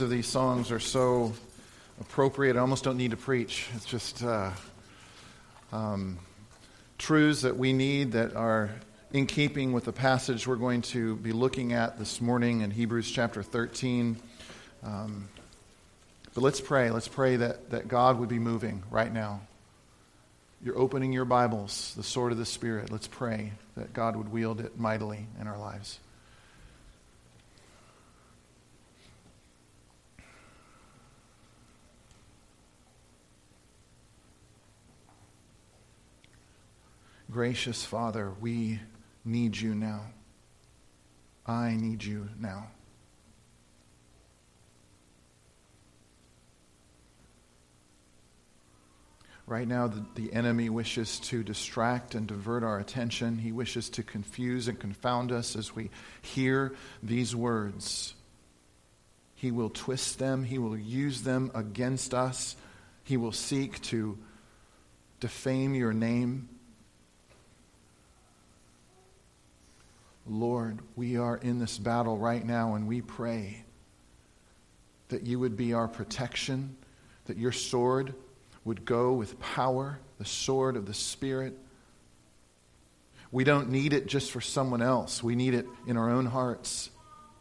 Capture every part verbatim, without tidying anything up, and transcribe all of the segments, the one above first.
Of these songs are so appropriate, I almost don't need to preach. It's just uh, um, truths that we need that are in keeping with the passage we're going to be looking at this morning in Hebrews chapter thirteen. Um, but let's pray. Let's pray that, that God would be moving right now. You're opening your Bibles, the sword of the Spirit. Let's pray that God would wield it mightily in our lives. Gracious Father, we need you now. I need you now. Right now, the, the enemy wishes to distract and divert our attention. He wishes to confuse and confound us as we hear these words. He will twist them. He will use them against us. He will seek to defame your name. Lord, we are in this battle right now, and we pray that you would be our protection, that your sword would go with power, the sword of the Spirit. We don't need it just for someone else. We need it in our own hearts.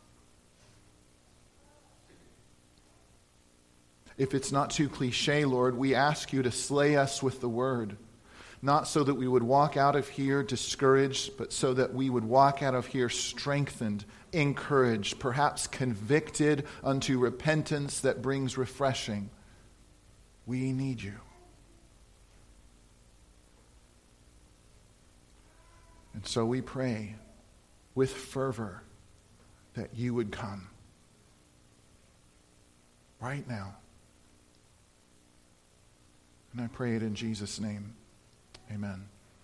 If it's not too cliche, Lord, we ask you to slay us with the word. Not so that we would walk out of here discouraged, but so that we would walk out of here strengthened, encouraged, perhaps convicted unto repentance that brings refreshing. We need you. And so we pray with fervor that you would come right now. And I pray it in Jesus' name. Amen.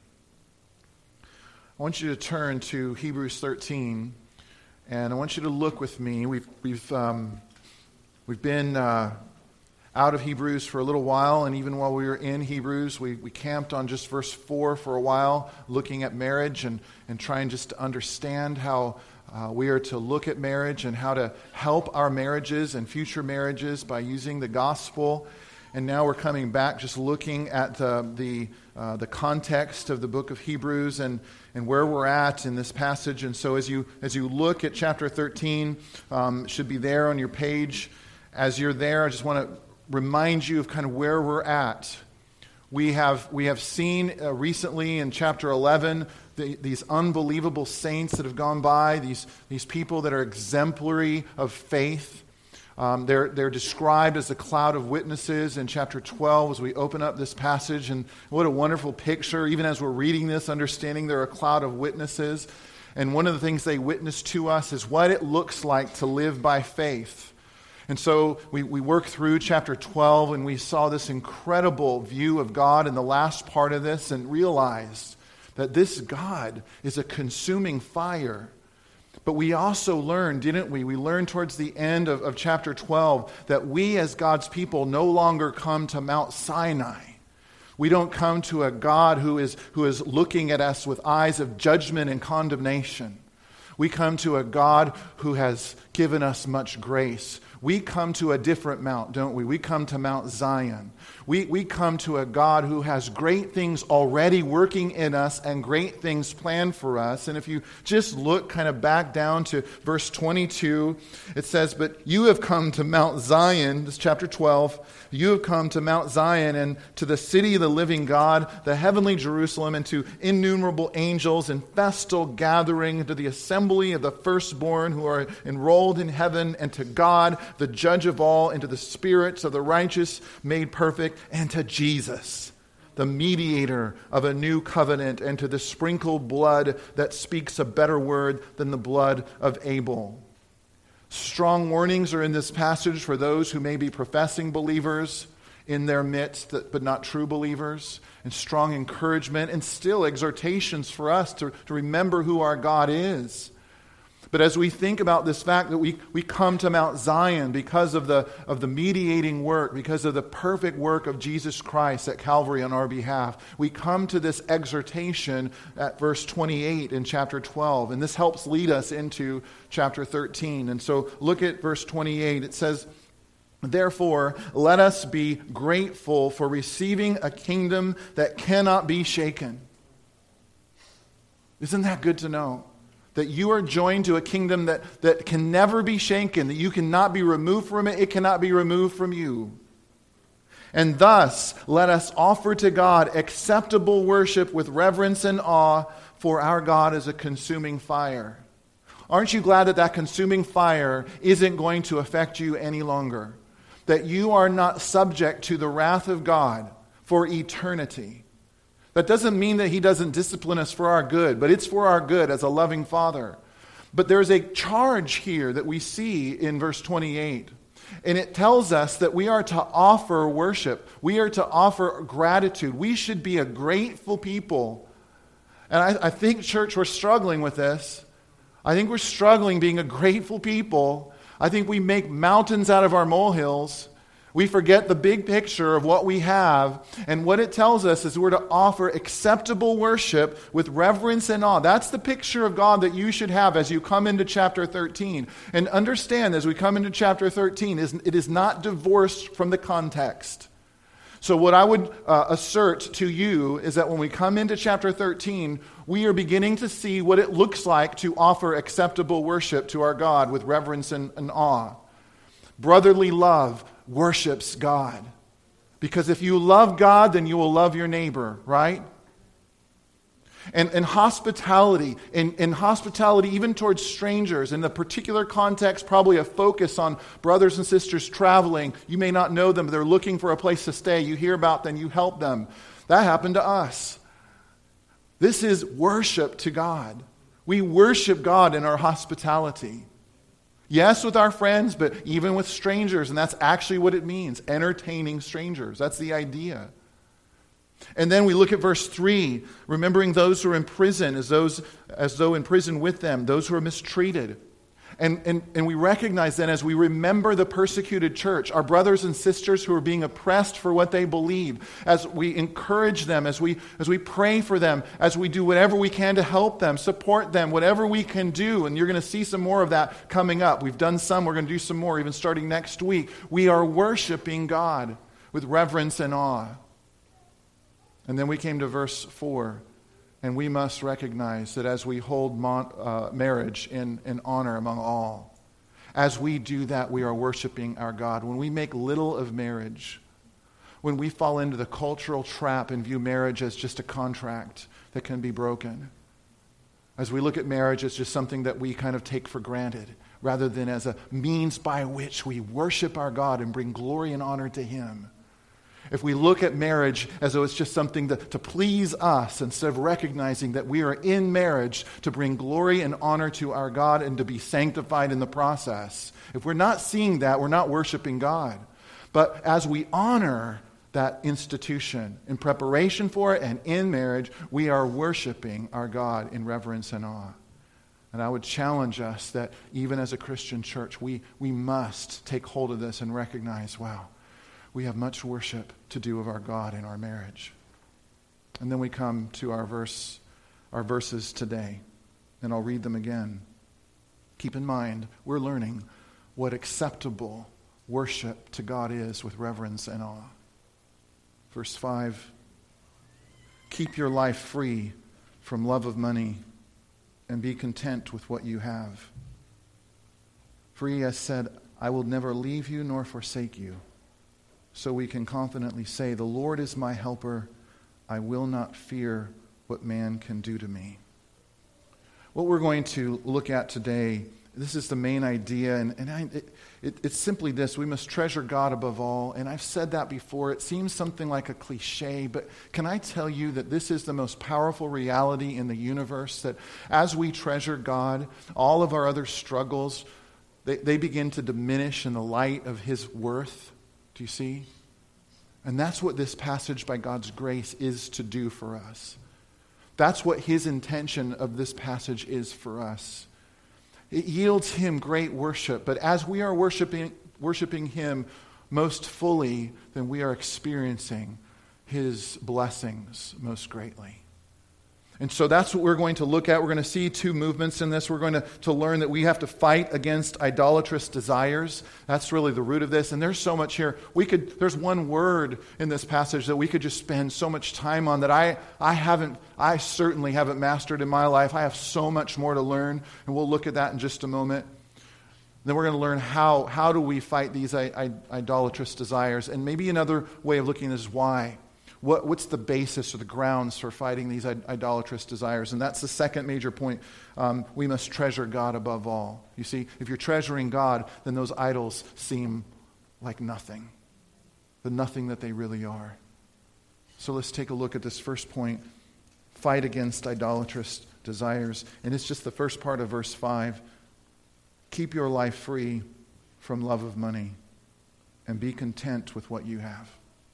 I want you to turn to Hebrews thirteen, and I want you to look with me. We've we've um, we've been uh, out of Hebrews for a little while, and even while we were in Hebrews, we, we camped on just verse four for a while, looking at marriage and, and trying just to understand how uh, we are to look at marriage and how to help our marriages and future marriages by using the gospel. And now we're coming back just looking at uh, the uh, the context of the book of Hebrews and, and where we're at in this passage. And so as you as you look at chapter thirteen, um, it should be there on your page. As you're there, I just want to remind you of kind of where we're at. We have we have seen uh, recently in chapter eleven the, these unbelievable saints that have gone by, these, these people that are exemplary of faith. Um, they're, they're described as a cloud of witnesses in chapter twelve as we open up this passage. And what a wonderful picture, even as we're reading this, understanding they're a cloud of witnesses. And one of the things they witness to us is what it looks like to live by faith. And so we, we worked through chapter twelve, and we saw this incredible view of God in the last part of this and realized that this God is a consuming fire. But we also learned, didn't we? We learned towards the end of, of chapter twelve that we as God's people no longer come to Mount Sinai. We don't come to a God who is, who is looking at us with eyes of judgment and condemnation. We come to a God who has given us much grace. We come to a different mount, don't we? We come to Mount Zion. We, we come to a God who has great things already working in us and great things planned for us. And if you just look kind of back down to verse twenty-two, it says, "But you have come to Mount Zion," this is chapter twelve, "you have come to Mount Zion and to the city of the living God, the heavenly Jerusalem, and to innumerable angels in festal gathering, to the assembly of the firstborn who are enrolled in heaven, and to God, the judge of all, and to the spirits of the righteous made perfect, and to Jesus, the mediator of a new covenant, and to the sprinkled blood that speaks a better word than the blood of Abel." Strong warnings are in this passage for those who may be professing believers in their midst, but not true believers, and strong encouragement and still exhortations for us to, to remember who our God is. But as we think about this fact that we, we come to Mount Zion because of the, of the mediating work, because of the perfect work of Jesus Christ at Calvary on our behalf, we come to this exhortation at verse twenty-eight in chapter twelve. And this helps lead us into chapter thirteen. And so look at verse twenty-eight. It says, Therefore, let us be grateful for receiving a kingdom that cannot be shaken. Isn't that good to know? That you are joined to a kingdom that, that can never be shaken, that you cannot be removed from it, it cannot be removed from you. And thus, let us offer to God acceptable worship with reverence and awe, for our God is a consuming fire. Aren't you glad that that consuming fire isn't going to affect you any longer? That you are not subject to the wrath of God for eternity. That doesn't mean that He doesn't discipline us for our good, but it's for our good as a loving Father. But there's a charge here that we see in verse twenty-eight. And it tells us that we are to offer worship. We are to offer gratitude. We should be a grateful people. And I, I think, church, we're struggling with this. I think we're struggling being a grateful people. I think we make mountains out of our molehills. We forget the big picture of what we have. And what it tells us is we're to offer acceptable worship with reverence and awe. That's the picture of God that you should have as you come into chapter thirteen. And understand, as we come into chapter thirteen, it is not divorced from the context. So what I would uh, assert to you is that when we come into chapter thirteen, we are beginning to see what it looks like to offer acceptable worship to our God with reverence and, and awe. Brotherly love worships God. Because if you love God, then you will love your neighbor, right? And, and hospitality, in, in hospitality even towards strangers, in the particular context, probably a focus on brothers and sisters traveling. You may not know them, but they're looking for a place to stay. You hear about them, you help them. That happened to us. This is worship to God. We worship God in our hospitality. Yes, with our friends, but even with strangers, and that's actually what it means, entertaining strangers. That's the idea. And then we look at verse three, remembering those who are in prison as those as though in prison with them, those who are mistreated. And, and, and we recognize then as we remember the persecuted church, our brothers and sisters who are being oppressed for what they believe, as we encourage them, as we, as we pray for them, as we do whatever we can to help them, support them, whatever we can do. And you're going to see some more of that coming up. We've done some, we're going to do some more, even starting next week. We are worshiping God with reverence and awe. And then we came to verse four. And we must recognize that as we hold mon- uh, marriage in, in honor among all, as we do that, we are worshiping our God. When we make little of marriage, when we fall into the cultural trap and view marriage as just a contract that can be broken, as we look at marriage as just something that we kind of take for granted, rather than as a means by which we worship our God and bring glory and honor to Him. If we look at marriage as though it's just something to, to please us, instead of recognizing that we are in marriage to bring glory and honor to our God and to be sanctified in the process, if we're not seeing that, we're not worshiping God. But as we honor that institution in preparation for it and in marriage, we are worshiping our God in reverence and awe. And I would challenge us that even as a Christian church, we, we must take hold of this and recognize, wow, we have much worship to do of our God in our marriage. And then we come to our verse, our verses today, and I'll read them again. Keep in mind, we're learning what acceptable worship to God is with reverence and awe. Verse five, keep your life free from love of money and be content with what you have. For He has said, I will never leave you nor forsake you. So we can confidently say, the Lord is my helper. I will not fear what man can do to me. What we're going to look at today, this is the main idea, and, and I, it, it, it's simply this. We must treasure God above all. And I've said that before. It seems something like a cliche, but can I tell you that this is the most powerful reality in the universe, that as we treasure God, all of our other struggles, they, they begin to diminish in the light of His worth. Do you see? And that's what this passage by God's grace is to do for us. That's what His intention of this passage is for us. It yields Him great worship, but as we are worshiping, worshiping Him most fully, then we are experiencing His blessings most greatly. And so that's what we're going to look at. We're going to see two movements in this. We're going to, to learn that we have to fight against idolatrous desires. That's really the root of this. And there's so much here. We could, there's one word in this passage that we could just spend so much time on that I, I haven't, I certainly haven't mastered in my life. I have so much more to learn. And we'll look at that in just a moment. Then we're going to learn how, how do we fight these I, I, idolatrous desires. And maybe another way of looking at this is why. What, what's the basis or the grounds for fighting these idolatrous desires? And that's the second major point. Um, we must treasure God above all. You see, if you're treasuring God, then those idols seem like nothing. The nothing that they really are. So let's take a look at this first point. Fight against idolatrous desires. And it's just the first part of verse five. Keep your life free from love of money and be content with what you have.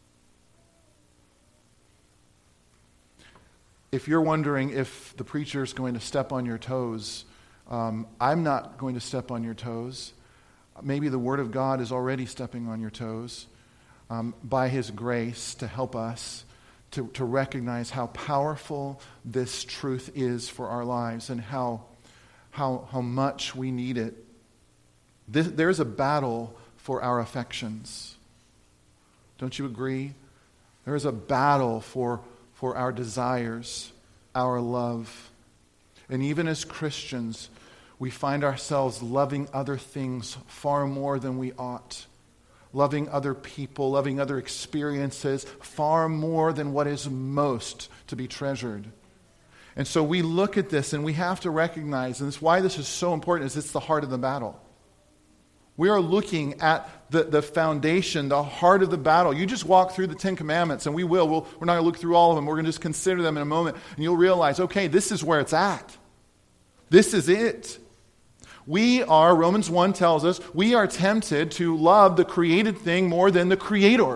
If you're wondering if the preacher is going to step on your toes, um, I'm not going to step on your toes. Maybe the Word of God is already stepping on your toes um, by His grace to help us to, to recognize how powerful this truth is for our lives and how, how, how much we need it. This, there's a battle for our affections. Don't you agree? There is a battle for for our desires, our love. And even as Christians, we find ourselves loving other things far more than we ought. Loving other people, loving other experiences far more than what is most to be treasured. And so we look at this and we have to recognize, and this why this is so important, is it's the heart of the battle. We are looking at the, the foundation, the heart of the battle. You just walk through the Ten Commandments, and we will. We'll we're not going to look through all of them. We're going to just consider them in a moment, and you'll realize, okay, this is where it's at. This is it. We are, Romans one tells us, we are tempted to love the created thing more than the Creator.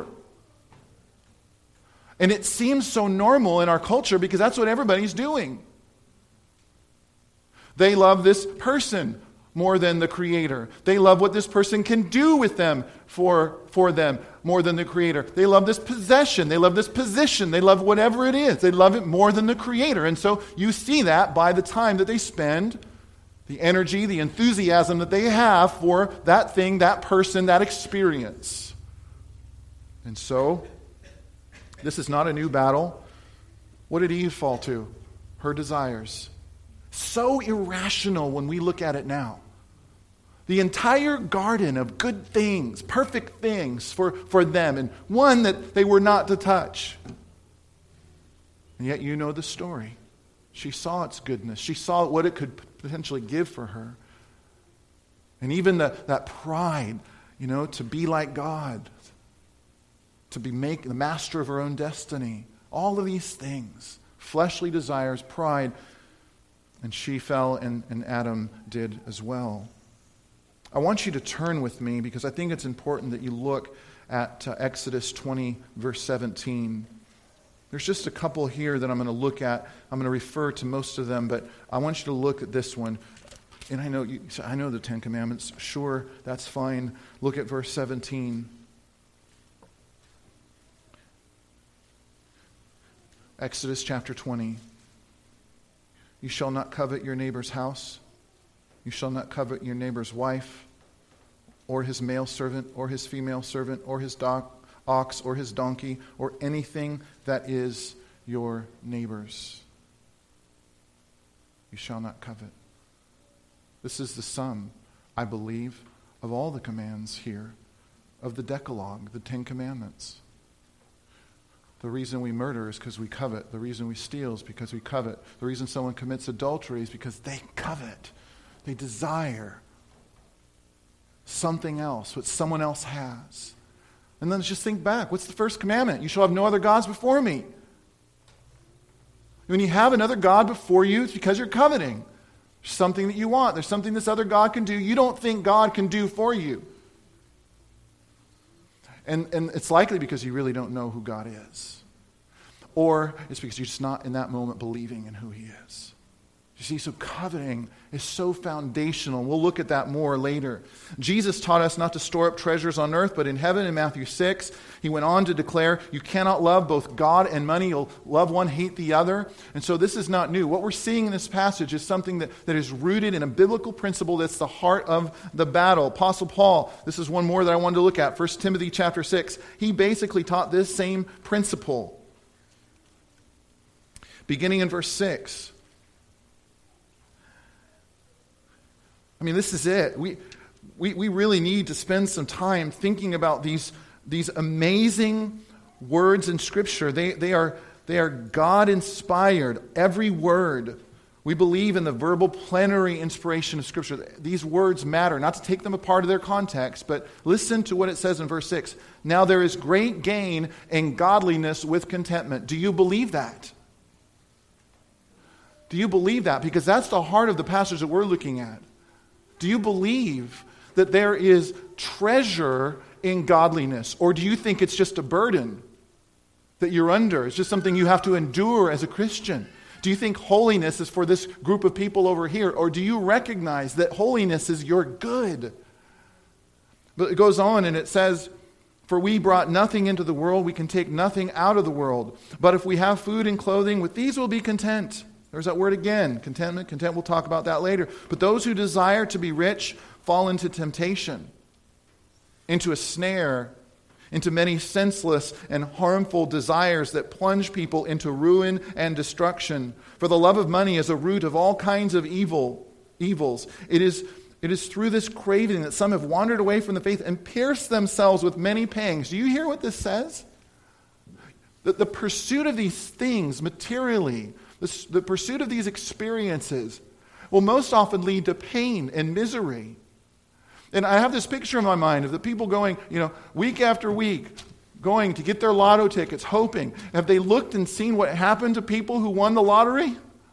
And it seems so normal in our culture because that's what everybody's doing. They love this person more than the Creator. They love what this person can do with them for, for them more than the Creator. They love this possession. They love this position. They love whatever it is. They love it more than the Creator. And so you see that by the time that they spend, the energy, the enthusiasm that they have for that thing, that person, that experience. And so, this is not a new battle. What did Eve fall to? Her desires. So irrational when we look at it now. The entire garden of good things, perfect things for, for them, and one that they were not to touch. And yet you know the story. She saw its goodness. She saw what it could potentially give for her. And even the, that pride, you know, to be like God, to be make, the master of her own destiny. All of these things, fleshly desires, pride, and she fell and, and Adam did as well. I want you to turn with me because I think it's important that you look at uh, Exodus twenty, verse seventeen. There's just a couple here that I'm going to look at. I'm going to refer to most of them, but I want you to look at this one. And I know you, I know the Ten Commandments. Sure, that's fine. Look at verse seventeen. Exodus chapter twenty. You shall not covet your neighbor's house. You shall not covet your neighbor's wife, or his male servant, or his female servant, or his dog, ox, or his donkey, or anything that is your neighbor's. You shall not covet. This is the sum, I believe, of all the commands here, of the Decalogue, the Ten Commandments. The reason we murder is because we covet. The reason we steal is because we covet. The reason someone commits adultery is because they covet. They desire something else, what someone else has. And then let's just think back. What's the first commandment? You shall have no other gods before me. When you have another god before you, it's because you're coveting. There's something that you want. There's something this other god can do you don't think God can do for you. And, and it's likely because you really don't know who God is. Or it's because you're just not in that moment believing in who He is. You see, so coveting is so foundational. We'll look at that more later. Jesus taught us not to store up treasures on earth, but in heaven in Matthew six. He went on to declare, you cannot love both God and money. You'll love one, hate the other. And so this is not new. What we're seeing in this passage is something that, that is rooted in a biblical principle that's the heart of the battle. Apostle Paul, this is one more that I wanted to look at. First Timothy chapter six. He basically taught this same principle. Beginning in verse six. I mean, this is it. We, we, we really need to spend some time thinking about these, these amazing words in Scripture. They, they are, they are God-inspired. Every word. We believe in the verbal plenary inspiration of Scripture. These words matter. Not to take them apart of their context, but listen to what it says in verse six. Now there is great gain in godliness with contentment. Do you believe that? Do you believe that? Because that's the heart of the passage that we're looking at. Do you believe that there is treasure in godliness? Or do you think it's just a burden that you're under? It's just something you have to endure as a Christian? Do you think holiness is for this group of people over here? Or do you recognize that holiness is your good? But it goes on and it says, for we brought nothing into the world, we can take nothing out of the world. But if we have food and clothing, with these we'll be content. There's that word again, contentment. Content, we'll talk about that later. But those who desire to be rich fall into temptation, into a snare, into many senseless and harmful desires that plunge people into ruin and destruction. For the love of money is a root of all kinds of evil, evils. It is, it is through this craving that some have wandered away from the faith and pierced themselves with many pangs. Do you hear what this says? That the pursuit of these things materially, The, the pursuit of these experiences will most often lead to pain and misery. And I have this picture in my mind of the people going, you know, week after week, going to get their lotto tickets, hoping. Have they looked and seen what happened to people who won the lottery?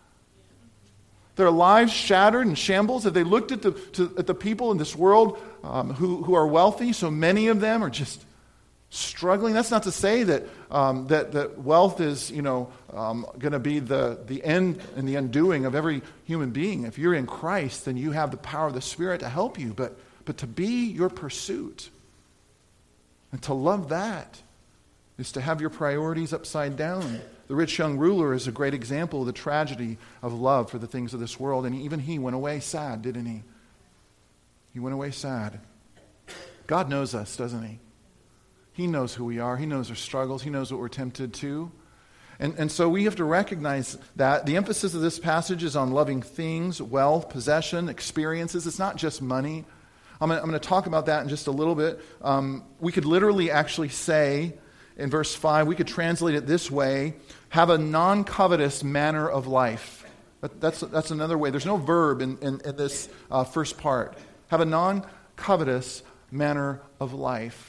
Their lives shattered and shambles. Have they looked at the, to, at the people in this world um, who, who are wealthy? So many of them are just struggling. That's not to say that um, that, that wealth is, you know, um, going to be the, the end and the undoing of every human being. If you're in Christ, then you have the power of the Spirit to help you. But but to be your pursuit and to love that is to have your priorities upside down. The rich young ruler is a great example of the tragedy of love for the things of this world. And even he went away sad, didn't he? He went away sad. God knows us, doesn't he? He knows who we are. He knows our struggles. He knows what we're tempted to. And, and so we have to recognize that. The emphasis of this passage is on loving things, wealth, possession, experiences. It's not just money. I'm going, I'm going to talk about that in just a little bit. Um, we could literally actually say in verse five, we could translate it this way, have a non-covetous manner of life. That, that's, that's another way. There's no verb in, in, in this uh, first part. Have a non-covetous manner of life.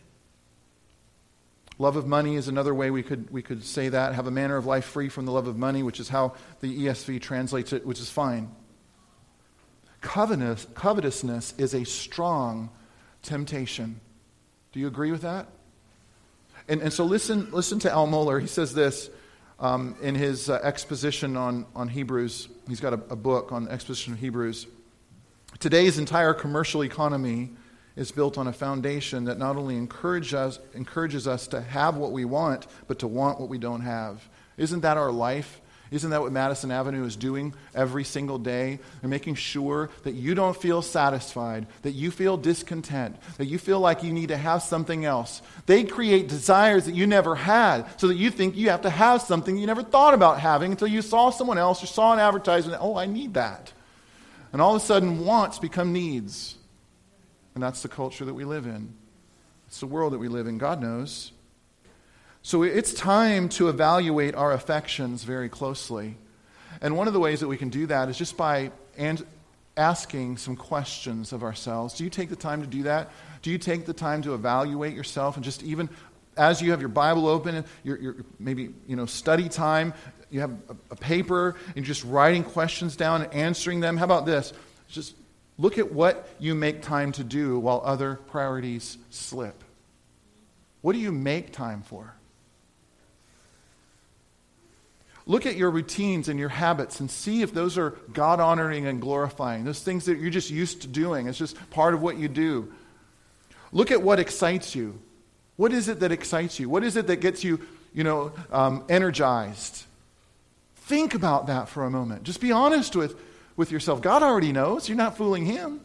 Love of money is another way we could we could say that. Have a manner of life free from the love of money, which is how the E S V translates it, which is fine. Covetous, covetousness is a strong temptation. Do you agree with that? And, and so listen listen to Al Mohler. He says this um, in his uh, exposition on, on Hebrews. He's got a, a book on exposition of Hebrews. Today's entire commercial economy is built on a foundation that not only encourage us, encourages us to have what we want, but to want what we don't have. Isn't that our life? Isn't that what Madison Avenue is doing every single day? They're making sure that you don't feel satisfied, that you feel discontent, that you feel like you need to have something else. They create desires that you never had so that you think you have to have something you never thought about having until you saw someone else or saw an advertisement. Oh, I need that. And all of a sudden, wants become needs. And that's the culture that we live in. It's the world that we live in. God knows. So it's time to evaluate our affections very closely. And one of the ways that we can do that is just by and asking some questions of ourselves. Do you take the time to do that? Do you take the time to evaluate yourself and just even as you have your Bible open and your, your maybe you know study time, you have a, a paper and you're just writing questions down and answering them. How about this? Just look at what you make time to do while other priorities slip. What do you make time for? Look at your routines and your habits and see if those are God-honoring and glorifying. Those things that you're just used to doing. It's just part of what you do. Look at what excites you. What is it that excites you? What is it that gets you, you know, um, energized? Think about that for a moment. Just be honest with, with yourself. God already knows. You're not fooling him.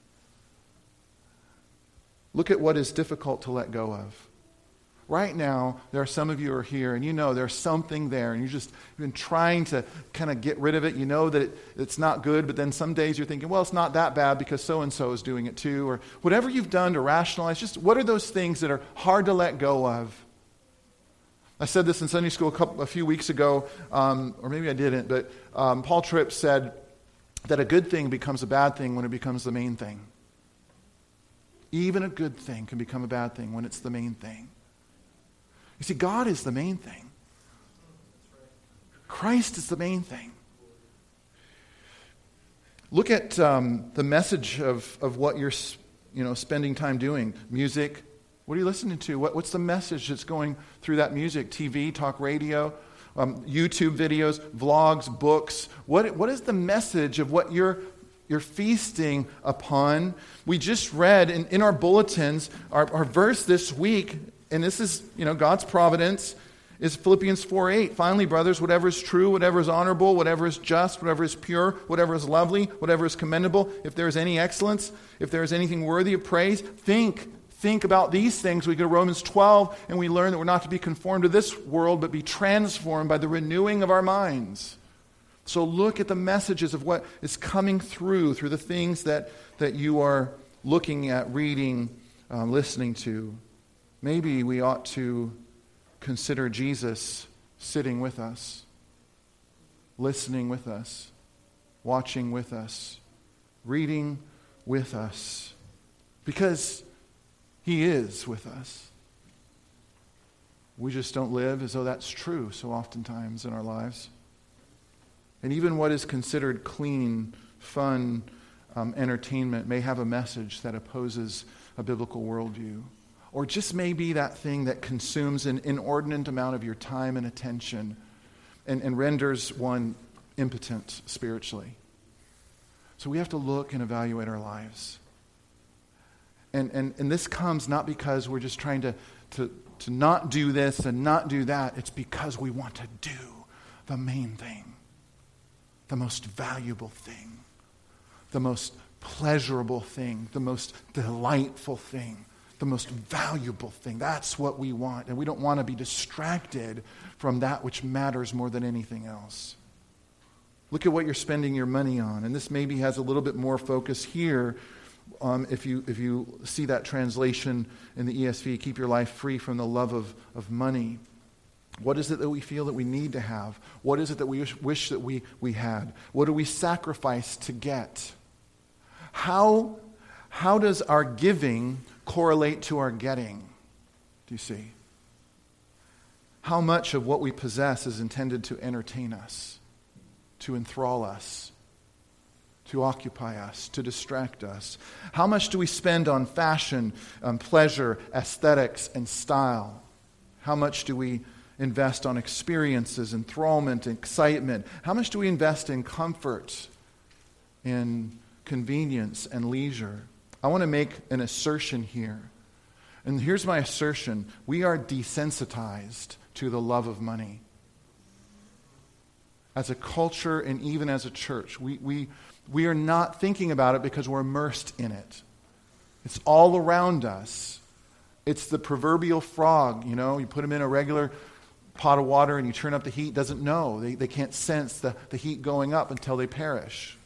Look at what is difficult to let go of. Right now, there are some of you who are here, and you know there's something there, and you just you've been trying to kind of get rid of it. You know that it, it's not good, but then some days you're thinking, well, it's not that bad because so-and-so is doing it too, or whatever you've done to rationalize. Just what are those things that are hard to let go of? I said this in Sunday school a, couple, a few weeks ago, um, or maybe I didn't, but um, Paul Tripp said that a good thing becomes a bad thing when it becomes the main thing. Even a good thing can become a bad thing when it's the main thing. You see, God is the main thing. Christ is the main thing. Look at um, the message of, of what you're you know, spending time doing. Music. What are you listening to? What, what's the message that's going through that music? T V, talk radio, um, YouTube videos, vlogs, books. What, what is the message of what you're You're feasting upon? We just read in, in our bulletins, our, our verse this week, and this is, you know, God's providence, is Philippians four eight. Finally, brothers, whatever is true, whatever is honorable, whatever is just, whatever is pure, whatever is lovely, whatever is commendable, if there is any excellence, if there is anything worthy of praise, think, think about these things. We go to Romans twelve, and we learn that we're not to be conformed to this world, but be transformed by the renewing of our minds. So look at the messages of what is coming through, through the things that, that you are looking at, reading, um, listening to. Maybe we ought to consider Jesus sitting with us, listening with us, watching with us, reading with us, because he is with us. We just don't live as though that's true so oftentimes in our lives. And even what is considered clean, fun, um, entertainment may have a message that opposes a biblical worldview. Or just may be that thing that consumes an inordinate amount of your time and attention and, and renders one impotent spiritually. So we have to look and evaluate our lives. And, and, and this comes not because we're just trying to, to, to not do this and not do that. It's because we want to do the main thing. The most valuable thing, the most pleasurable thing, the most delightful thing, the most valuable thing. That's what we want. And we don't want to be distracted from that which matters more than anything else. Look at what you're spending your money on. And this maybe has a little bit more focus here. Um, if you if you see that translation in the E S V, keep your life free from the love of, of money. What is it that we feel that we need to have? What is it that we wish, wish that we, we had? What do we sacrifice to get? How, how does our giving correlate to our getting? Do you see? How much of what we possess is intended to entertain us, to enthrall us, to occupy us, to distract us? How much do we spend on fashion, on pleasure, aesthetics, and style? How much do we invest on experiences, enthrallment, excitement? How much do we invest in comfort, in convenience, and leisure? I want to make an assertion here. And here's my assertion. We are desensitized to the love of money. As a culture and even as a church, we, we, we are not thinking about it because we're immersed in it. It's all around us. It's the proverbial frog, you know, you put them in a regular pot of water and you turn up the heat, doesn't know. They, they can't sense the, the heat going up until they perish.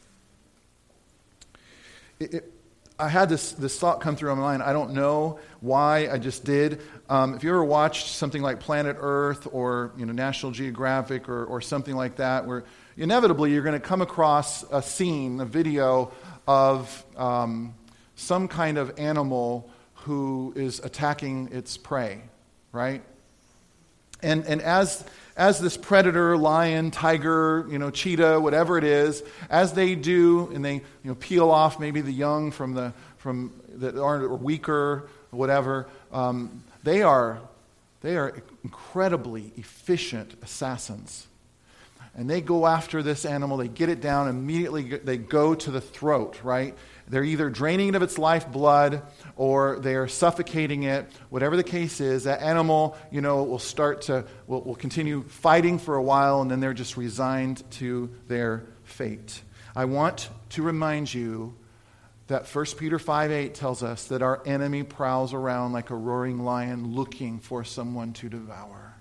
It, it, I had this, this thought come through my mind. I don't know why, I just did. Um, if you ever watched something like Planet Earth or you know National Geographic or, or something like that, where inevitably you're going to come across a scene, a video of um, some kind of animal who is attacking its prey, right? And and as as this predator, lion, tiger, you know, cheetah, whatever it is, as they do, and they you know peel off maybe the young from the from that are weaker, whatever, um, they are they are incredibly efficient assassins. and they go after this animal. They get it down. Immediately they go to the throat, right? They're either draining it of its lifeblood or they are suffocating it. Whatever the case is, that animal, you know, will start to, will, will continue fighting for a while, and then they're just resigned to their fate. I want to remind you that First Peter five eight tells us that our enemy prowls around like a roaring lion looking for someone to devour.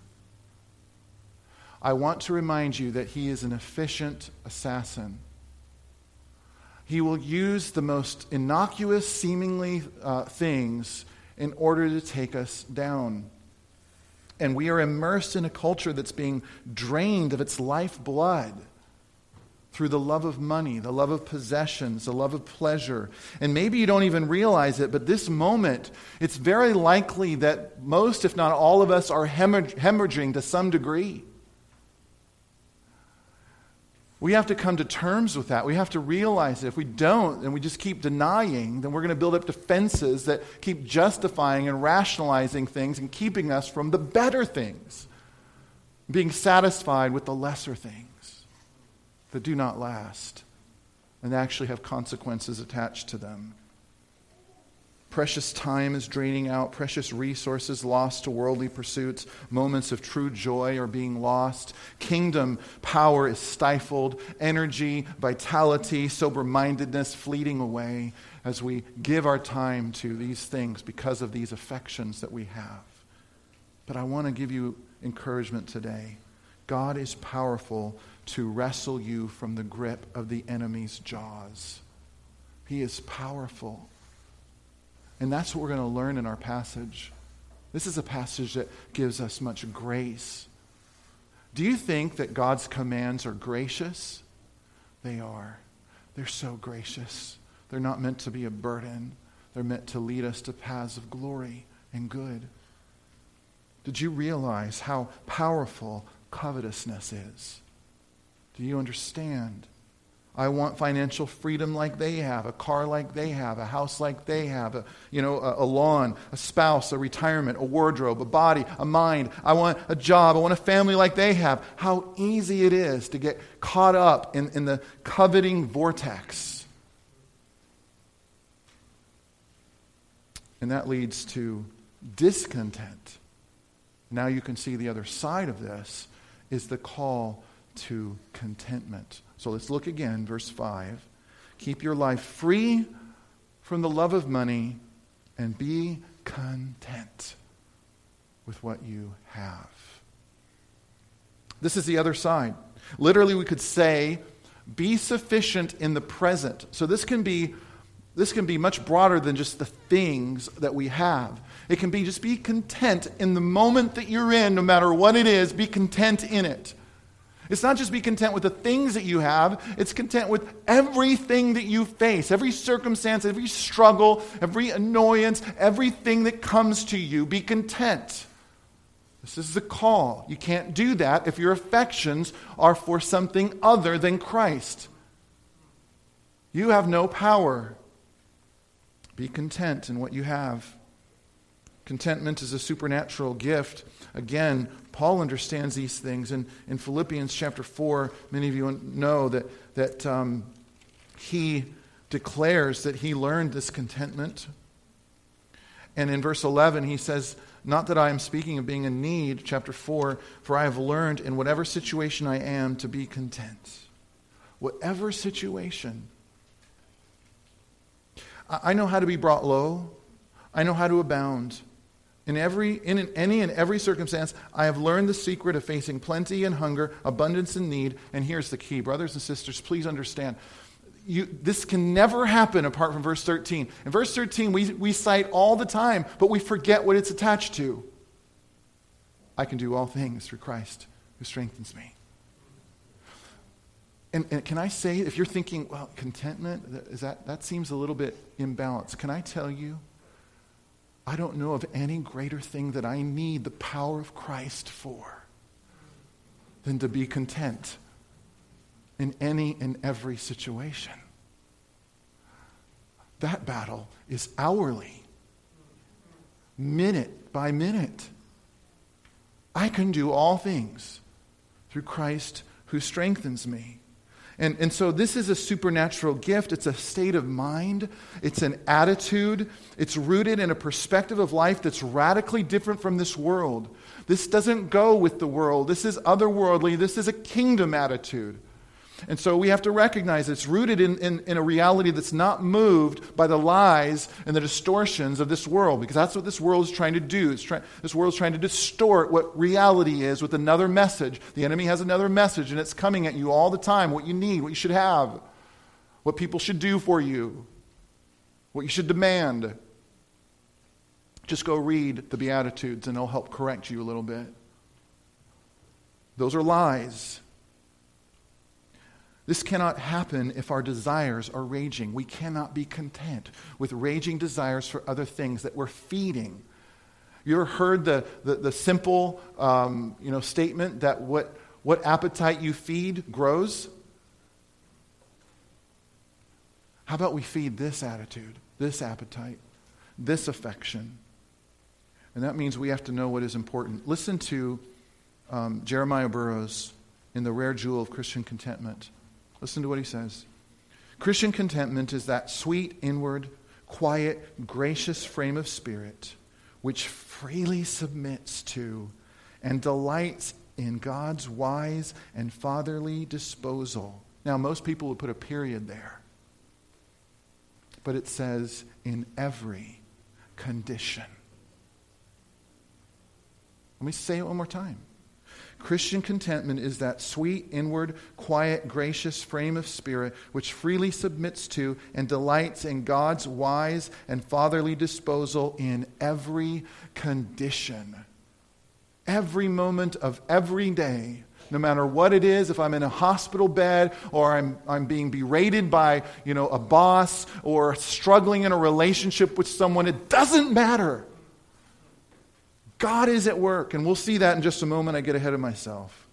I want to remind you that he is an efficient assassin. He will use the most innocuous, seemingly uh, things in order to take us down. And we are immersed in a culture that's being drained of its lifeblood through the love of money, the love of possessions, the love of pleasure. And maybe you don't even realize it, but this moment, it's very likely that most, if not all of us, are hemorrhaging to some degree. We have to come to terms with that. We have to realize that if we don't, and we just keep denying, then we're going to build up defenses that keep justifying and rationalizing things and keeping us from the better things, being satisfied with the lesser things that do not last and actually have consequences attached to them. Precious time is draining out, precious resources lost to worldly pursuits, moments of true joy are being lost, kingdom power is stifled, energy, vitality, sober-mindedness fleeting away as we give our time to these things because of these affections that we have. But I want to give you encouragement today. God is powerful to wrestle you from the grip of the enemy's jaws. He is powerful. And that's what we're going to learn in our passage. This is a passage that gives us much grace. Do you think that God's commands are gracious? They are. They're so gracious. They're not meant to be a burden. They're meant to lead us to paths of glory and good. Did you realize how powerful covetousness is? Do you understand? I want financial freedom like they have, a car like they have, a house like they have, a, you know, a, a lawn, a spouse, a retirement, a wardrobe, a body, a mind. I want a job. I want a family like they have. How easy it is to get caught up in, in the coveting vortex. And that leads to discontent. Now you can see the other side of this is the call to contentment. So let's look again, verse five. Keep your life free from the love of money and be content with what you have. This is the other side. Literally, we could say, be sufficient in the present. So this can be this can be much broader than just the things that we have. It can be just be content in the moment that you're in, no matter what it is, be content in it. It's not just be content with the things that you have, it's content with everything that you face, every circumstance, every struggle, every annoyance, everything that comes to you. Be content. This is the call. You can't do that if your affections are for something other than Christ. You have no power. Be content in what you have. Contentment is a supernatural gift. Again, Paul understands these things. In, in Philippians chapter four, many of you know that, that um, he declares that he learned this contentment. And in verse eleven, he says, not that I am speaking of being in need, chapter four, for I have learned in whatever situation I am to be content. Whatever situation. I, I know how to be brought low. I know how to abound. In every, in any and every circumstance, I have learned the secret of facing plenty and hunger, abundance and need. And here's the key. Brothers and sisters, please understand. You, this can never happen apart from verse thirteen. In verse thirteen, we, we cite all the time, but we forget what it's attached to. I can do all things through Christ who strengthens me. And, and can I say, if you're thinking, well, contentment, is that, that seems a little bit imbalanced. Can I tell you, I don't know of any greater thing that I need the power of Christ for than to be content in any and every situation. That battle is hourly, minute by minute. I can do all things through Christ who strengthens me. And, and so this is a supernatural gift. It's a state of mind. It's an attitude. It's rooted in a perspective of life that's radically different from this world. This doesn't go with the world. This is otherworldly. This is a kingdom attitude. And so we have to recognize it's rooted in, in, in a reality that's not moved by the lies and the distortions of this world, because that's what this world is trying to do. It's try, this world is trying to distort what reality is with another message. The enemy has another message, and it's coming at you all the time, what you need, what you should have, what people should do for you, what you should demand. Just go read the Beatitudes, and it'll help correct you a little bit. Those are lies. This cannot happen if our desires are raging. We cannot be content with raging desires for other things that we're feeding. You ever heard the, the, the simple um, you know, statement that what, what appetite you feed grows? How about we feed this attitude, this appetite, this affection? And that means we have to know what is important. Listen to um, Jeremiah Burroughs in The Rare Jewel of Christian Contentment. Listen to what he says. Christian contentment is that sweet, inward, quiet, gracious frame of spirit which freely submits to and delights in God's wise and fatherly disposal. Now, most people would put a period there. But it says, in every condition. Let me say it one more time. Christian contentment is that sweet, inward, quiet, gracious frame of spirit which freely submits to and delights in God's wise and fatherly disposal in every condition. Every moment of every day, no matter what it is, if I'm in a hospital bed or I'm I'm being berated by, you know, a boss or struggling in a relationship with someone, it doesn't matter. God is at work, and we'll see that in just a moment. I get ahead of myself.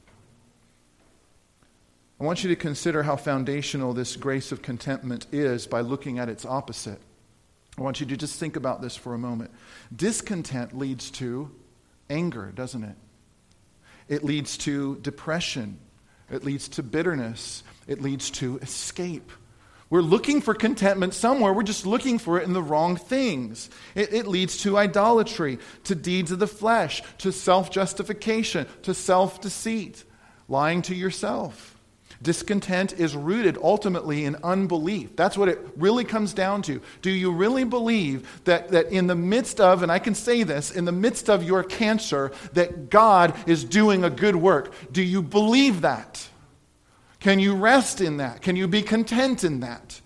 I want you to consider how foundational this grace of contentment is by looking at its opposite. I want you to just think about this for a moment. Discontent leads to anger, doesn't it? It leads to depression. It leads to bitterness. It leads to escape. We're looking for contentment somewhere. We're just looking for it in the wrong things. It, it leads to idolatry, to deeds of the flesh, to self-justification, to self-deceit, lying to yourself. Discontent is rooted ultimately in unbelief. That's what it really comes down to. Do you really believe that, that in the midst of, and I can say this, in the midst of your cancer, that God is doing a good work? Do you believe that? Can you rest in that? Can you be content in that?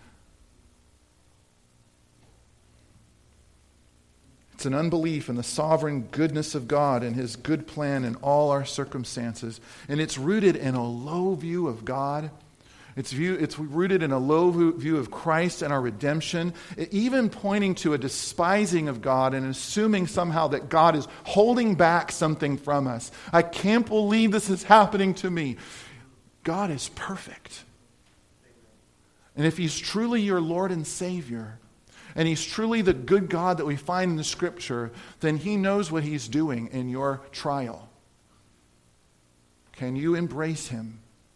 It's an unbelief in the sovereign goodness of God and His good plan in all our circumstances. And it's rooted in a low view of God. It's, view, it's rooted in a low view of Christ and our redemption, even pointing to a despising of God and assuming somehow that God is holding back something from us. I can't believe this is happening to me. God is perfect. And if He's truly your Lord and Savior, and He's truly the good God that we find in the Scripture, then He knows what He's doing in your trial. Can you embrace Him?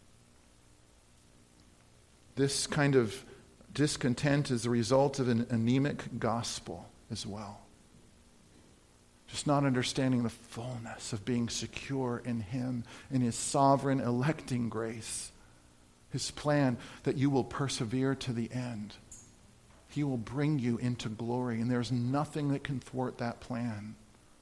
This kind of discontent is the result of an anemic gospel as well. Just not understanding the fullness of being secure in Him, in His sovereign electing grace, His plan that you will persevere to the end. He will bring you into glory, and there's nothing that can thwart that plan.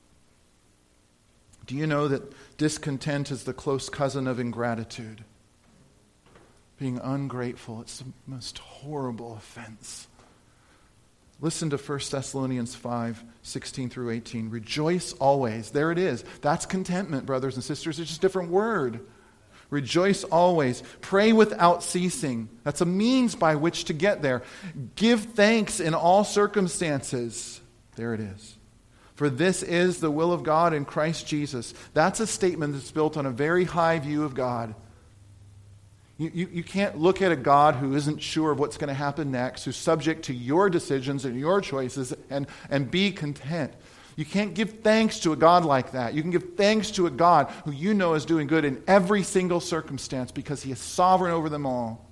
Do you know that discontent is the close cousin of ingratitude? Being ungrateful, it's the most horrible offense. Listen to First Thessalonians five, sixteen through eighteen. Rejoice always. There it is. That's contentment, brothers and sisters. It's just a different word. Rejoice always. Pray without ceasing. That's a means by which to get there. Give thanks in all circumstances. There it is. For this is the will of God in Christ Jesus. That's a statement that's built on a very high view of God. You, you, you can't look at a God who isn't sure of what's going to happen next, who's subject to your decisions and your choices, and, and be content. You can't give thanks to a God like that. You can give thanks to a God who you know is doing good in every single circumstance because he is sovereign over them all.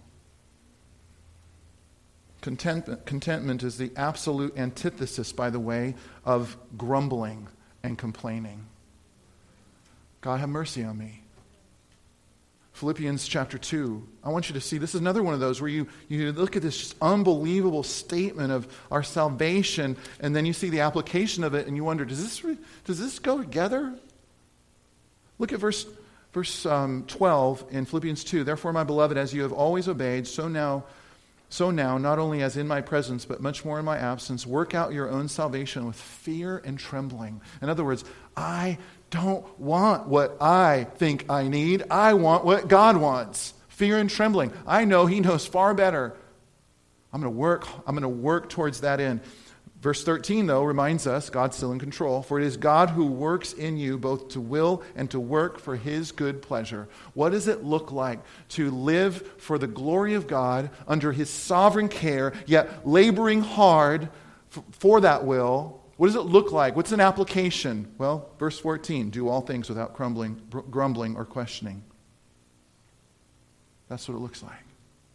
Contentment, contentment is the absolute antithesis, by the way, of grumbling and complaining. God, have mercy on me. Philippians chapter two. I want you to see, this is another one of those where you, you look at this just unbelievable statement of our salvation, and then you see the application of it, and you wonder, does this does this go together? Look at verse, verse um, twelve in Philippians two. Therefore, my beloved, as you have always obeyed, so now, so now, not only as in my presence, but much more in my absence, work out your own salvation with fear and trembling. In other words, I don't want what I think I need. I want what God wants. Fear and trembling. I know he knows far better. I'm going to work, I'm going to work towards that end. Verse thirteen, though, reminds us God's still in control. For it is God who works in you both to will and to work for his good pleasure. What does it look like to live for the glory of God under his sovereign care, yet laboring hard f- for that will? What does it look like? What's an application? Well, verse fourteen, do all things without grumbling, grumbling or questioning. That's what it looks like.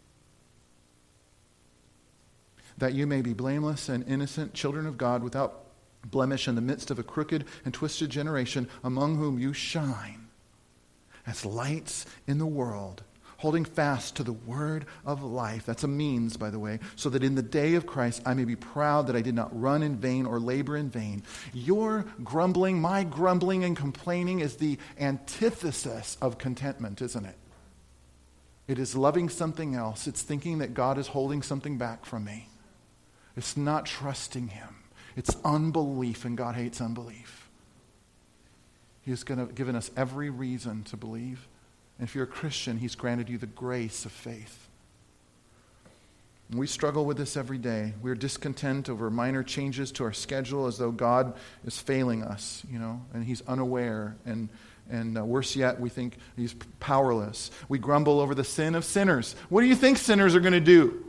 That you may be blameless and innocent, children of God, without blemish in the midst of a crooked and twisted generation, among whom you shine as lights in the world, holding fast to the word of life. That's a means, by the way, so that in the day of Christ I may be proud that I did not run in vain or labor in vain. Your grumbling, my grumbling and complaining is the antithesis of contentment, isn't it? It is loving something else. It's thinking that God is holding something back from me. It's not trusting him. It's unbelief, and God hates unbelief. He has given us every reason to believe. And if you're a Christian, he's granted you the grace of faith. And we struggle with this every day. We're discontent over minor changes to our schedule as though God is failing us, you know, and he's unaware. And, and uh, worse yet, we think he's powerless. We grumble over the sin of sinners. What do you think sinners are going to do?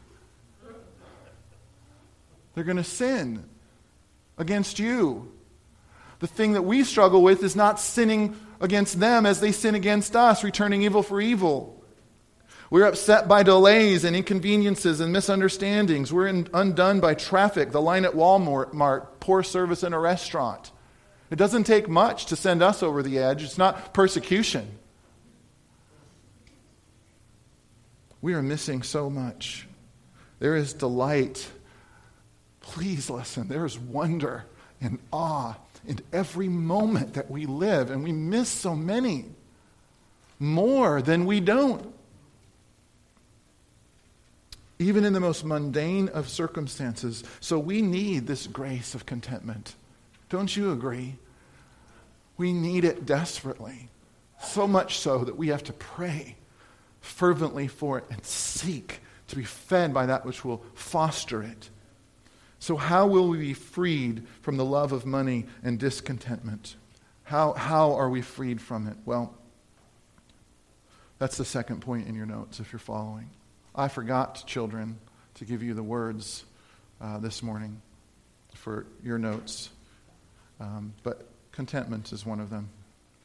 They're going to sin against you. The thing that we struggle with is not sinning against them as they sin against us, returning evil for evil. We're upset by delays and inconveniences and misunderstandings. We're in, undone by traffic, the line at Walmart, poor service in a restaurant. It doesn't take much to send us over the edge. It's not persecution. We are missing so much. There is delight. Please listen, there is wonder and awe in every moment that we live, and we miss so many, more than we don't. Even in the most mundane of circumstances. So we need this grace of contentment. Don't you agree? We need it desperately. So much so that we have to pray fervently for it and seek to be fed by that which will foster it. So how will we be freed from the love of money and discontentment? How, how are we freed from it? Well, that's the second point in your notes if you're following. I forgot, children, to give you the words uh, this morning for your notes. Um, but contentment is one of them.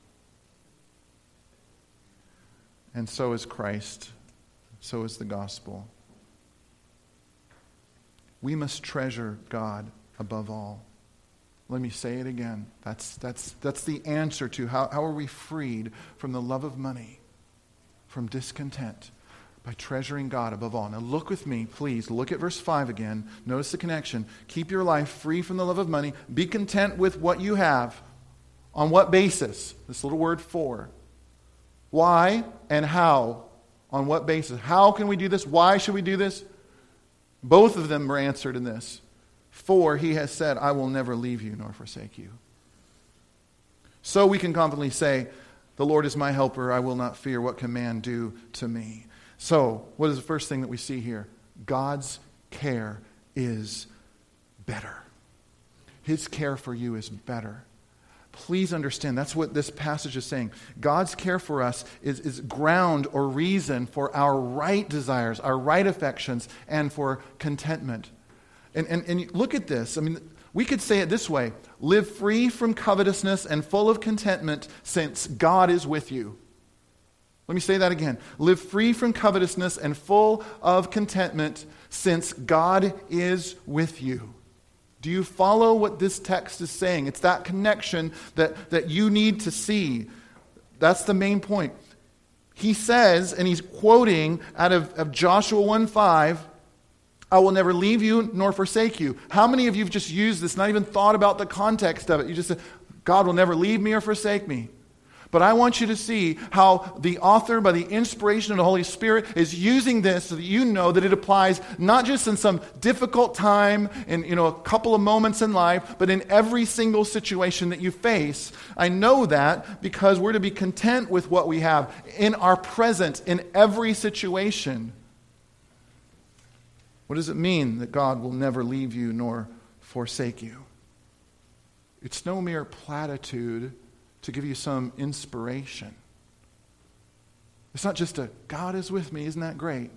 And so is Christ. So is the gospel. We must treasure God above all. Let me say it again. That's, that's, that's the answer to how, how are we freed from the love of money, from discontent, by treasuring God above all. Now look with me, please. Look at verse five again. Notice the connection. Keep your life free from the love of money. Be content with what you have. On what basis? This little word for. Why and how? On what basis? How can we do this? Why should we do this? Both of them were answered in this. For he has said, I will never leave you nor forsake you. So we can confidently say, the Lord is my helper, I will not fear. What can man do to me? So, what is the first thing that we see here? God's care is better. His care for you is better. Please understand, that's what this passage is saying. God's care for us is, is ground or reason for our right desires, our right affections, and for contentment. And, and, and look at this. I mean, We could say it this way: live free from covetousness and full of contentment, since God is with you. Let me say that again. Live free from covetousness and full of contentment, since God is with you. Do you follow what this text is saying? It's that connection that, that you need to see. That's the main point. He says, and he's quoting out of, of Joshua one five, I will never leave you nor forsake you. How many of you have just used this, not even thought about the context of it? You just said, God will never leave me or forsake me. But I want you to see how the author, by the inspiration of the Holy Spirit, is using this so that you know that it applies not just in some difficult time, in you know a couple of moments in life, but in every single situation that you face. I know that because we're to be content with what we have in our present, in every situation. What does it mean that God will never leave you nor forsake you? It's no mere platitude to give you some inspiration. It's not just a, God is with me, isn't that great?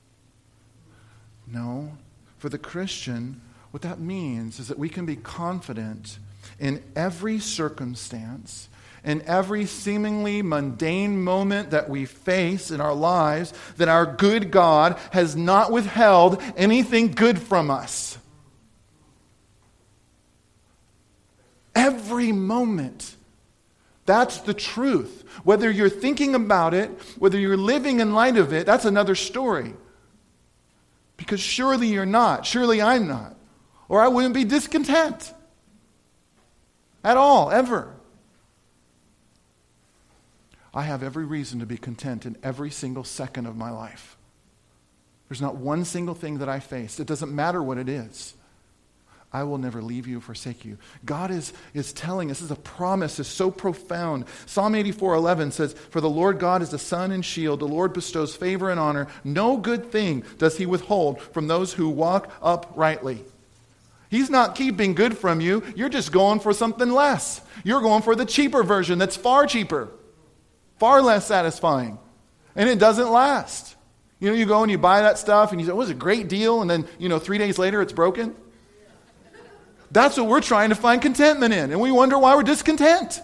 No. For the Christian, what that means is that we can be confident in every circumstance, in every seemingly mundane moment that we face in our lives, that our good God has not withheld anything good from us. Every moment. That's the truth. Whether you're thinking about it, whether you're living in light of it, that's another story. Because surely you're not. Surely I'm not. Or I wouldn't be discontent. At all, ever. I have every reason to be content in every single second of my life. There's not one single thing that I face. It doesn't matter what it is. I will never leave you or forsake you. God is, is telling us, this is a promise, is so profound. Psalm eighty-four eleven says, for the Lord God is a sun and shield. The Lord bestows favor and honor. No good thing does he withhold from those who walk uprightly. He's not keeping good from you. You're just going for something less. You're going for the cheaper version that's far cheaper, far less satisfying. And it doesn't last. You know, you go and you buy that stuff and you say, oh, it was a great deal. And then, you know, three days later it's broken. That's what we're trying to find contentment in. And we wonder why we're discontent.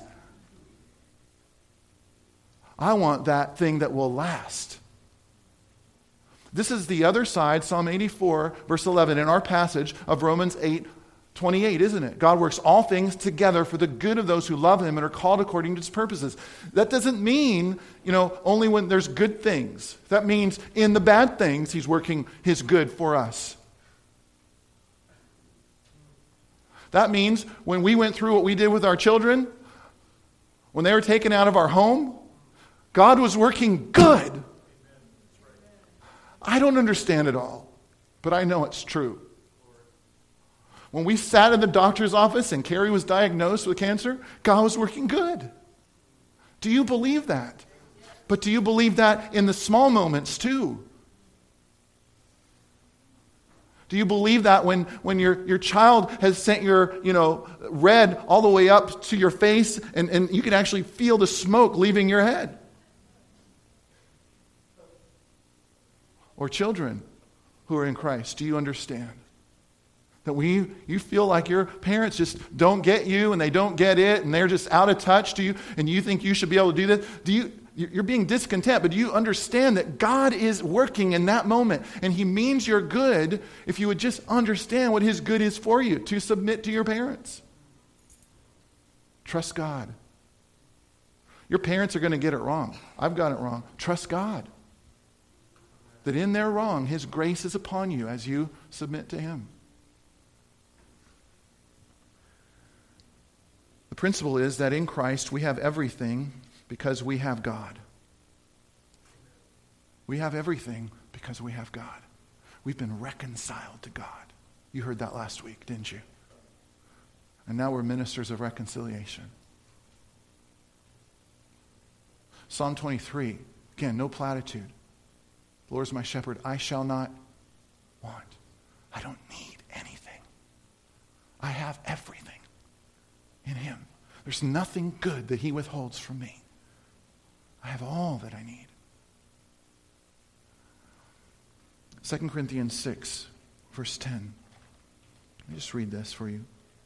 I want that thing that will last. This is the other side, Psalm eighty-four, verse eleven, in our passage of Romans eight twenty-eight, isn't it? God works all things together for the good of those who love him and are called according to his purposes. That doesn't mean, you know, only when there's good things. That means in the bad things, he's working his good for us. That means when we went through what we did with our children, when they were taken out of our home, God was working good. I don't understand it all, but I know it's true. When we sat in the doctor's office and Carrie was diagnosed with cancer, God was working good. Do you believe that? But do you believe that in the small moments too? Do you believe that when, when your, your child has sent your, you know, red all the way up to your face and, and you can actually feel the smoke leaving your head? Or children who are in Christ, do you understand? That we, you feel like your parents just don't get you and they don't get it and they're just out of touch to you and you think you should be able to do this? Do you, you're being discontent, but do you understand that God is working in that moment and he means your good if you would just understand what his good is for you, to submit to your parents? Trust God. Your parents are going to get it wrong. I've got it wrong. Trust God. That in their wrong, his grace is upon you as you submit to him. The principle is that in Christ we have everything because we have God. We have everything because we have God. We've been reconciled to God. You heard that last week, didn't you? And now we're ministers of reconciliation. Psalm twenty-three, again, no platitude. The Lord is my shepherd, I shall not want. I don't need anything. I have everything in him. There's nothing good that he withholds from me. I have all that I need. Second Corinthians six, verse ten. Let me just read this for you.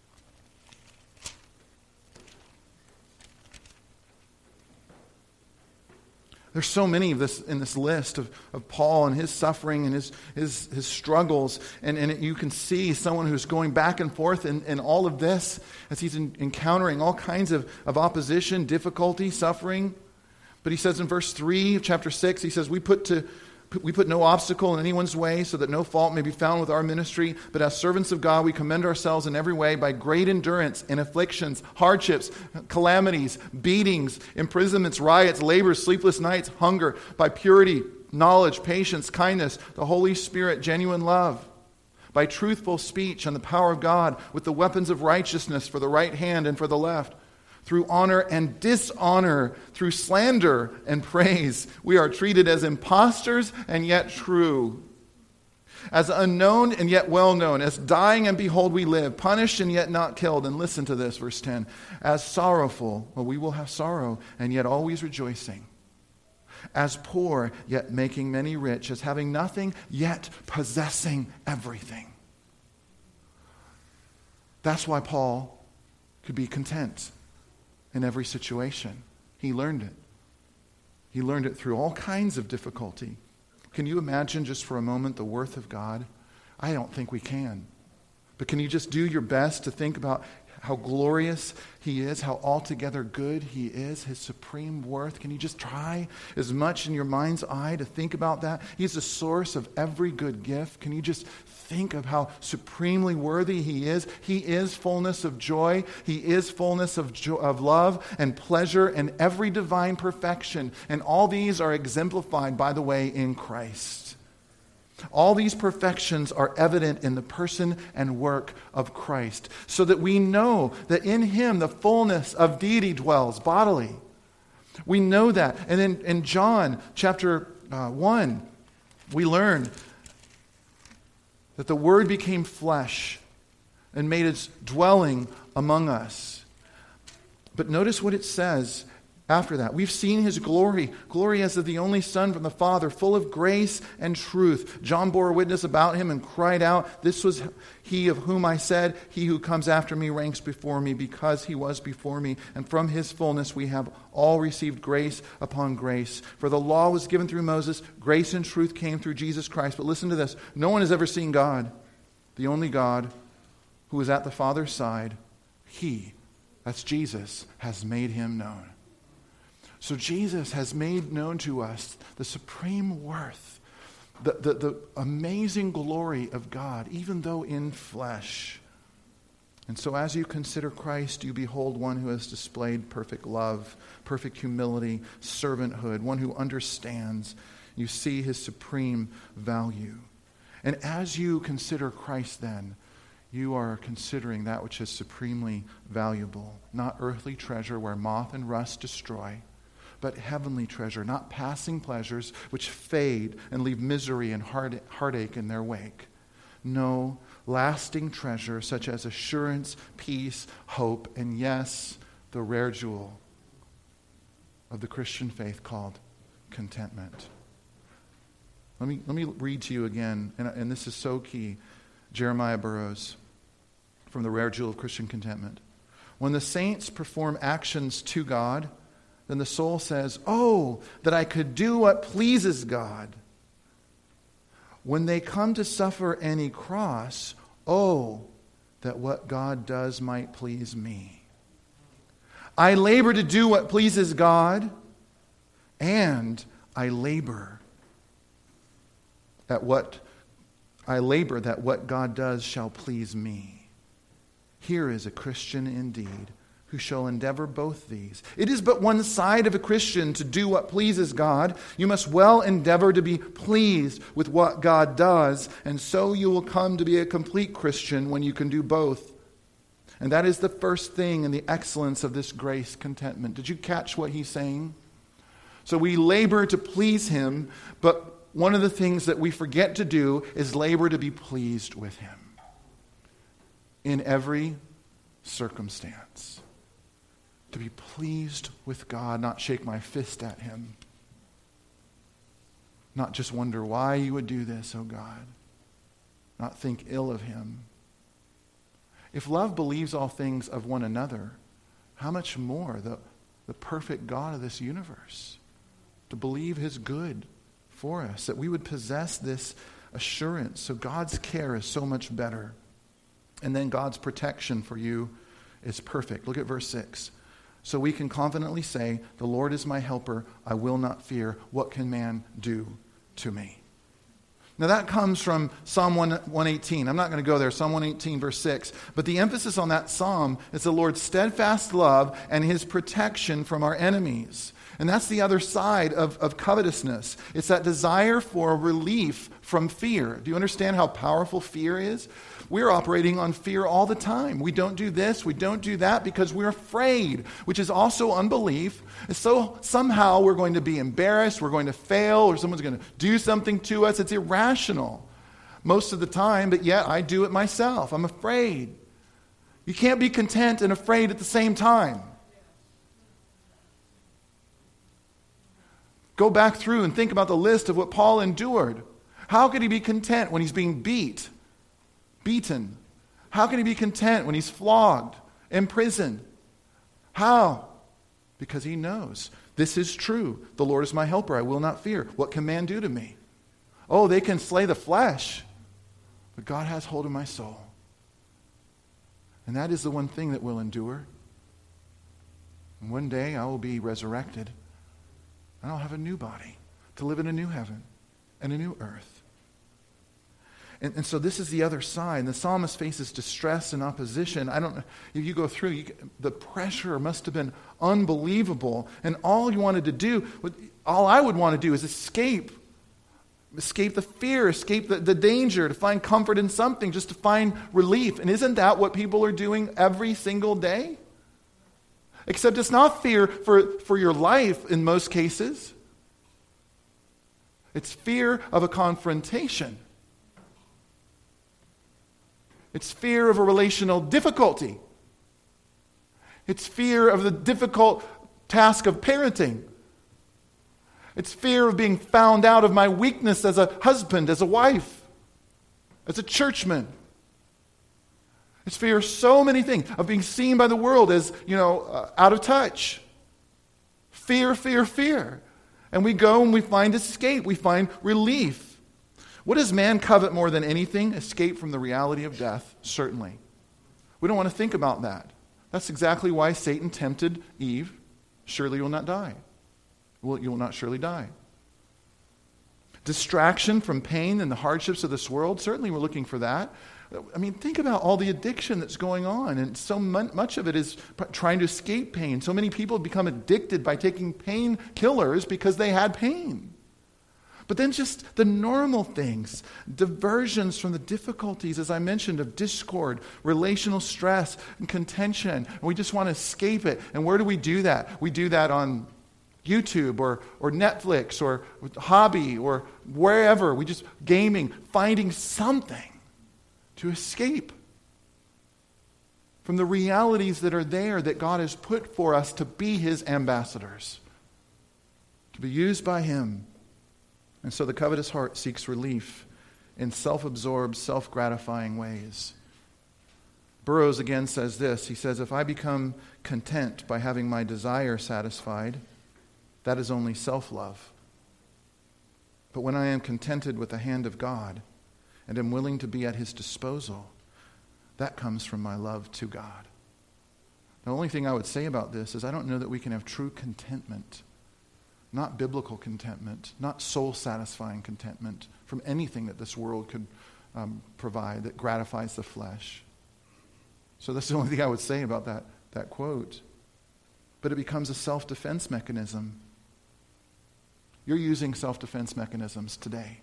There's so many of this in this list of, of Paul and his suffering and his his, his struggles. And, and it, you can see someone who's going back and forth in, in all of this as he's in, encountering all kinds of, of opposition, difficulty, suffering. But he says in verse three of chapter six, he says, we put to we put no obstacle in anyone's way so that no fault may be found with our ministry. But as servants of God, we commend ourselves in every way by great endurance in afflictions, hardships, calamities, beatings, imprisonments, riots, labors, sleepless nights, hunger, by purity, knowledge, patience, kindness, the Holy Spirit, genuine love, by truthful speech and the power of God, with the weapons of righteousness for the right hand and for the left, through honor and dishonor, through slander and praise. We are treated as impostors and yet true, as unknown and yet well known, as dying and behold we live, punished and yet not killed. And listen to this, verse ten. As sorrowful, well, we will have sorrow and yet always rejoicing. As poor, yet making many rich. As having nothing, yet possessing everything. That's why Paul could be content in every situation. He learned it. He learned it through all kinds of difficulty. Can you imagine just for a moment the worth of God? I don't think we can. But can you just do your best to think about how glorious He is, how altogether good He is, His supreme worth? Can you just try as much in your mind's eye to think about that? He's the source of every good gift. Can you just think of how supremely worthy He is? He is fullness of joy. He is fullness of jo- of love and pleasure and every divine perfection. And all these are exemplified, by the way, in Christ. All these perfections are evident in the person and work of Christ, so that we know that in Him the fullness of deity dwells bodily. We know that. And then in John chapter uh, one, we learn that the Word became flesh and made its dwelling among us. But notice what it says after that. We've seen His glory, glory as of the only Son from the Father, full of grace and truth. John bore witness about Him and cried out, "This was He of whom I said, He who comes after me ranks before me, because He was before me. And from His fullness we have all received grace upon grace. For the law was given through Moses, grace and truth came through Jesus Christ." But listen to this. No one has ever seen God, the only God who is at the Father's side. He, that's Jesus, has made Him known. So Jesus has made known to us the supreme worth, the, the, the amazing glory of God, even though in flesh. And so as you consider Christ, you behold one who has displayed perfect love, perfect humility, servanthood, one who understands. You see His supreme value. And as you consider Christ then, you are considering that which is supremely valuable, not earthly treasure where moth and rust destroy, but heavenly treasure, not passing pleasures which fade and leave misery and heart, heartache in their wake. No, lasting treasure such as assurance, peace, hope, and yes, the rare jewel of the Christian faith called contentment. Let me, let me read to you again, and, and this is so key, Jeremiah Burroughs from The Rare Jewel of Christian Contentment. When the saints perform actions to God, then the soul says, "Oh, that I could do what pleases God." When they come to suffer any cross, "Oh, that what God does might please me." I labor to do what pleases God, and I labor at what I labor that what God does shall please me. Here is a Christian indeed, who shall endeavor both these. It is but one side of a Christian to do what pleases God. You must well endeavor to be pleased with what God does, and so you will come to be a complete Christian when you can do both. And that is the first thing in the excellence of this grace contentment. Did you catch what he's saying? So we labor to please Him, but one of the things that we forget to do is labor to be pleased with Him in every circumstance. To be pleased with God, not shake my fist at Him. Not just wonder why you would do this, oh God. Not think ill of Him. If love believes all things of one another, how much more the, the perfect God of this universe to believe his good for us, that we would possess this assurance. So God's care is so much better. And then God's protection for you is perfect. Look at verse six. So we can confidently say, the Lord is my helper. I will not fear. What can man do to me? Now that comes from Psalm one eighteen. I'm not going to go there. Psalm one eighteen, verse six. But the emphasis on that psalm is the Lord's steadfast love and his protection from our enemies. And that's the other side of, of covetousness. It's that desire for relief from fear. Do you understand how powerful fear is? We're operating on fear all the time. We don't do this, we don't do that because we're afraid, which is also unbelief. And so somehow we're going to be embarrassed, we're going to fail, or someone's going to do something to us. It's irrational most of the time, but yet I do it myself. I'm afraid. You can't be content and afraid at the same time. Go back through and think about the list of what Paul endured. How could he be content when he's being beat, beaten? How can he be content when he's flogged, imprisoned? How? Because he knows this is true. The Lord is my helper. I will not fear. What can man do to me? Oh, they can slay the flesh, but God has hold of my soul. And that is the one thing that will endure. And one day I will be resurrected. And I'll have a new body to live in a new heaven and a new earth. And, and so this is the other side. The psalmist faces distress and opposition. I don't know, if you go through, you, the pressure must have been unbelievable. And all you wanted to do, all I would want to do is escape. Escape the fear, escape the, the danger, to find comfort in something, just to find relief. And isn't that what people are doing every single day? Except it's not fear for, for your life in most cases. It's fear of a confrontation. It's fear of a relational difficulty. It's fear of the difficult task of parenting. It's fear of being found out of my weakness as a husband, as a wife, as a churchman. It's fear of so many things, of being seen by the world as, you know, uh, out of touch. Fear, fear, fear. And we go and we find escape. We find relief. What does man covet more than anything? Escape from the reality of death, certainly. We don't want to think about that. That's exactly why Satan tempted Eve. Surely you will not die. Well, you will not surely die. Distraction from pain and the hardships of this world, certainly we're looking for that. I mean, think about all the addiction that's going on, and so much of it is trying to escape pain. So many people have become addicted by taking painkillers because they had pain. But then just the normal things, diversions from the difficulties, as I mentioned, of discord, relational stress, and contention. And we just want to escape it. And where do we do that? We do that on YouTube or, or Netflix or hobby or wherever. We just gaming, finding something to escape from the realities that are there that God has put for us to be his ambassadors, to be used by him. And so the covetous heart seeks relief in self-absorbed, self-gratifying ways. Burroughs again says this. He says, if I become content by having my desire satisfied, that is only self-love. But when I am contented with the hand of God and am willing to be at his disposal, that comes from my love to God. The only thing I would say about this is I don't know that we can have true contentment, not biblical contentment, not soul-satisfying contentment from anything that this world could um, provide that gratifies the flesh. So that's the only thing I would say about that, that quote. But it becomes a self-defense mechanism. You're using self-defense mechanisms today.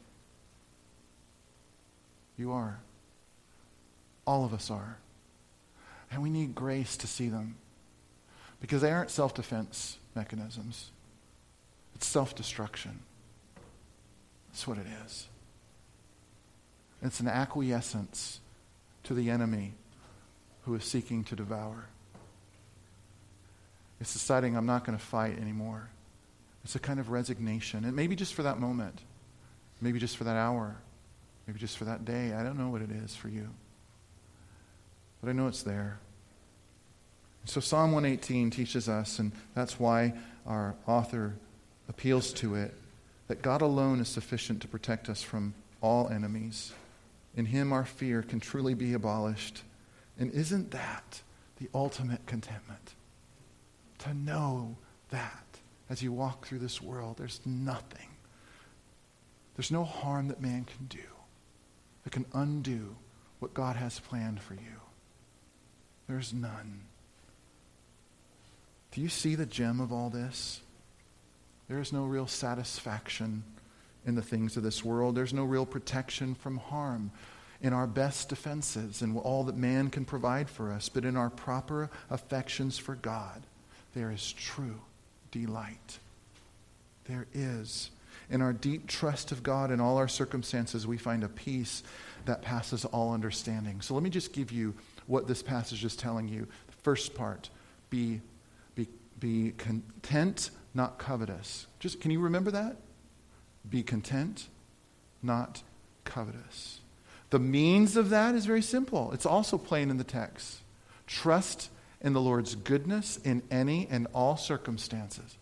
You are. All of us are. And we need grace to see them. Because they aren't self-defense mechanisms. It's self-destruction. That's what it is. It's an acquiescence to the enemy who is seeking to devour. It's deciding I'm not going to fight anymore. It's a kind of resignation. And maybe just for that moment. Maybe just for that hour. Maybe just for that day. I don't know what it is for you. But I know it's there. So Psalm one eighteen teaches us, and that's why our author appeals to it that God alone is sufficient to protect us from all enemies. In him our fear can truly be abolished. And isn't that the ultimate contentment? To know that as you walk through this world, there's nothing, there's no harm that man can do that can undo what God has planned for you. There's none. Do you see the gem of all this? There is no real satisfaction in the things of this world. There's no real protection from harm in our best defenses and all that man can provide for us. But in our proper affections for God, there is true delight. There is. In our deep trust of God in all our circumstances, we find a peace that passes all understanding. So let me just give you what this passage is telling you. The first part, be, be, be content, not covetous. Just, can you remember that? Be content, not covetous. The means of that is very simple. It's also plain in the text. Trust in the Lord's goodness in any and all circumstances.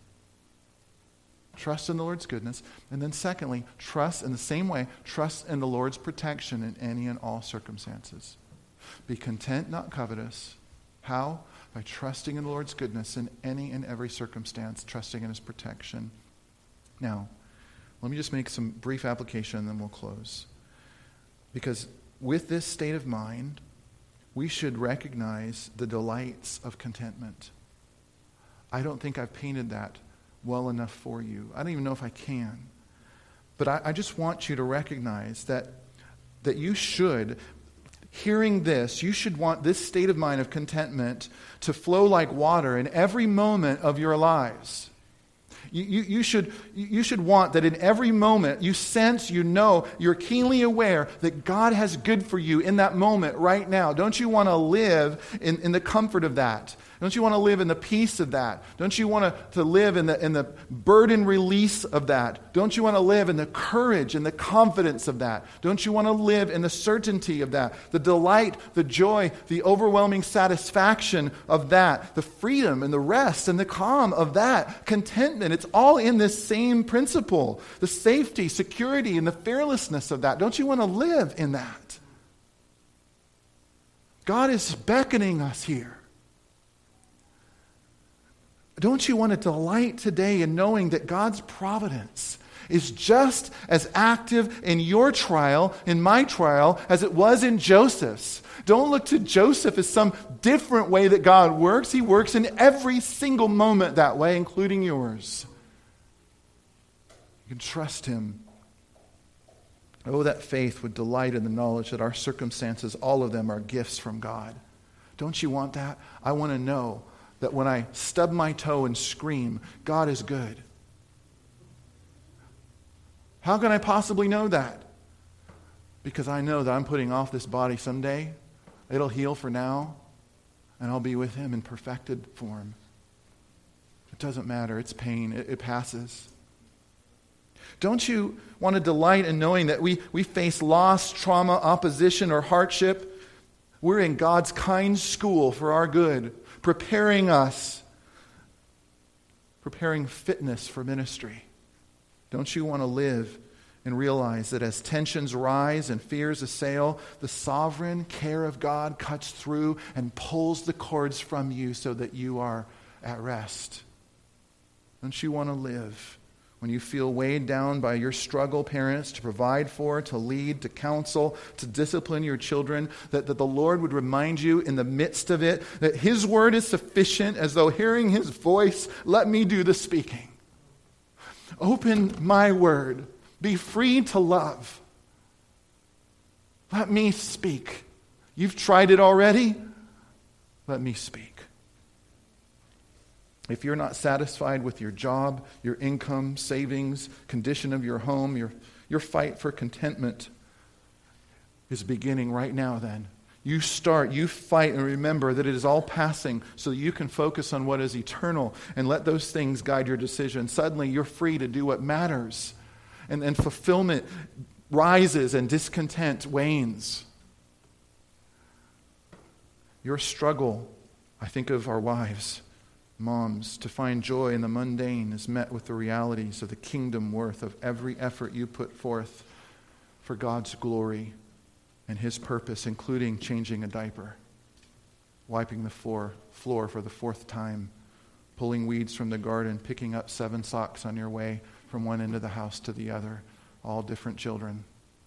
Trust in the Lord's goodness. And then secondly, trust in the same way, trust in the Lord's protection in any and all circumstances. Be content, not covetous. How? By trusting in the Lord's goodness in any and every circumstance, trusting in his protection. Now, let me just make some brief application and then we'll close. Because with this state of mind, we should recognize the delights of contentment. I don't think I've painted that well enough for you. I don't even know if I can. But I, I just want you to recognize that, that you should, hearing this, you should want this state of mind of contentment to flow like water in every moment of your lives. You, you, you, should, you should want that in every moment you sense, you know, you're keenly aware that God has good for you in that moment right now. Don't you want to live in, in the comfort of that? Don't you want to live in the peace of that? Don't you want to, to live in the, in the burden release of that? Don't you want to live in the courage and the confidence of that? Don't you want to live in the certainty of that? The delight, the joy, the overwhelming satisfaction of that, the freedom and the rest and the calm of that, contentment. It's all in this same principle. The safety, security, and the fearlessness of that. Don't you want to live in that? God is beckoning us here. Don't you want to delight today in knowing that God's providence is just as active in your trial, in my trial, as it was in Joseph's? Don't look to Joseph as some different way that God works. He works in every single moment that way, including yours. You can trust him. Oh, that faith would delight in the knowledge that our circumstances, all of them, are gifts from God. Don't you want that? I want to know that when I stub my toe and scream, God is good. How can I possibly know that? Because I know that I'm putting off this body someday. It'll heal for now, and I'll be with him in perfected form. It doesn't matter. It's pain. It, it passes. Don't you want to delight in knowing that we, we face loss, trauma, opposition, or hardship? We're in God's kind school for our good, preparing us, preparing fitness for ministry. Don't you want to live and realize that as tensions rise and fears assail, the sovereign care of God cuts through and pulls the cords from you so that you are at rest? Don't you want to live when you feel weighed down by your struggle, parents, to provide for, to lead, to counsel, to discipline your children, that, that the Lord would remind you in the midst of it that his word is sufficient, as though hearing his voice, let me do the speaking. Open my word. Be free to love. Let me speak. You've tried it already. Let me speak. If you're not satisfied with your job, your income, savings, condition of your home, your, your fight for contentment is beginning right now then. You start, you fight, and remember that it is all passing so that you can focus on what is eternal and let those things guide your decision. Suddenly you're free to do what matters, and, and fulfillment rises and discontent wanes. Your struggle, I think of our wives, Moms, to find joy in the mundane is met with the realities of the kingdom worth of every effort you put forth for God's glory and His purpose, including changing a diaper, wiping the floor, floor for the fourth time, pulling weeds from the garden, picking up seven socks on your way from one end of the house to the other, all different children.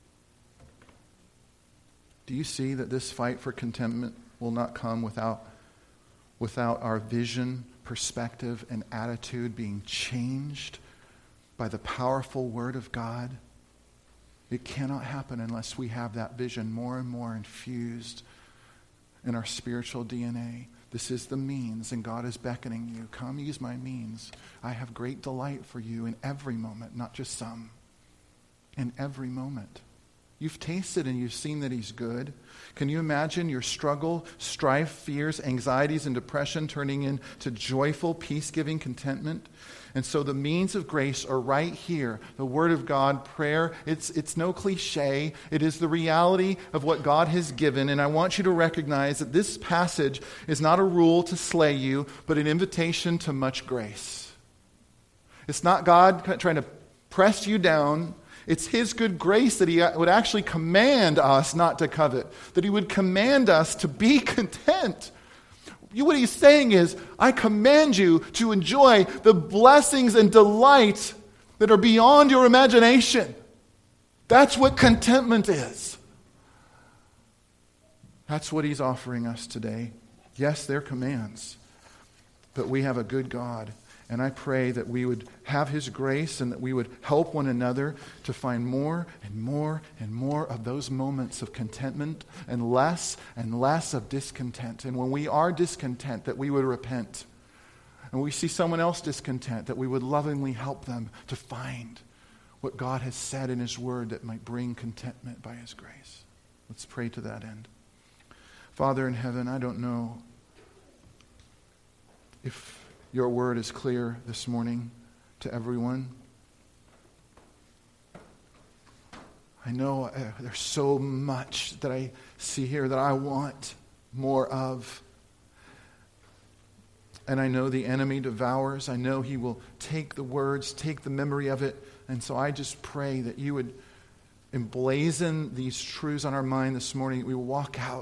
Do you see that this fight for contentment will not come without, without our vision, perspective, and attitude being changed by the powerful Word of God? It cannot happen unless we have that vision more and more infused in our spiritual D N A. This is the means, and God is beckoning you. Come, use my means. I have great delight for you in every moment, not just some. In every moment. You've tasted and you've seen that He's good. Can you imagine your struggle, strife, fears, anxieties, and depression turning into joyful, peace-giving contentment? And so the means of grace are right here. The Word of God, prayer, it's, it's no cliche. It is the reality of what God has given. And I want you to recognize that this passage is not a rule to slay you, but an invitation to much grace. It's not God trying to press you down. It's His good grace that He would actually command us not to covet, that He would command us to be content. What He's saying is, I command you to enjoy the blessings and delight that are beyond your imagination. That's what contentment is. That's what He's offering us today. Yes, they're commands, but we have a good God. And I pray that we would have His grace and that we would help one another to find more and more and more of those moments of contentment and less and less of discontent. And when we are discontent, that we would repent. And when we see someone else discontent, that we would lovingly help them to find what God has said in His Word that might bring contentment by His grace. Let's pray to that end. Father in heaven, I don't know if Your Word is clear this morning to everyone. I know uh, there's so much that I see here that I want more of. And I know the enemy devours. I know he will take the words, take the memory of it. And so I just pray that you would emblazon these truths on our mind this morning. We will walk out